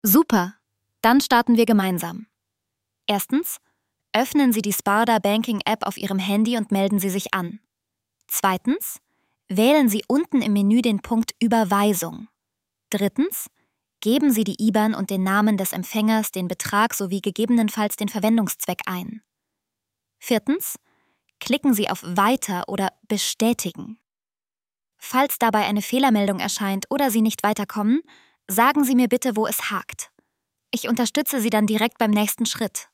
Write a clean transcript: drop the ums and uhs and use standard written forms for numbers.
Super, dann starten wir gemeinsam. Erstens, öffnen Sie die Sparda Banking App auf Ihrem Handy und melden Sie sich an. Zweitens, wählen Sie unten im Menü den Punkt Überweisung. Drittens, geben Sie die IBAN und den Namen des Empfängers, den Betrag sowie gegebenenfalls den Verwendungszweck ein. Viertens, klicken Sie auf Weiter oder Bestätigen. Falls dabei eine Fehlermeldung erscheint oder Sie nicht weiterkommen, sagen Sie mir bitte, wo es hakt. Ich unterstütze Sie dann direkt beim nächsten Schritt.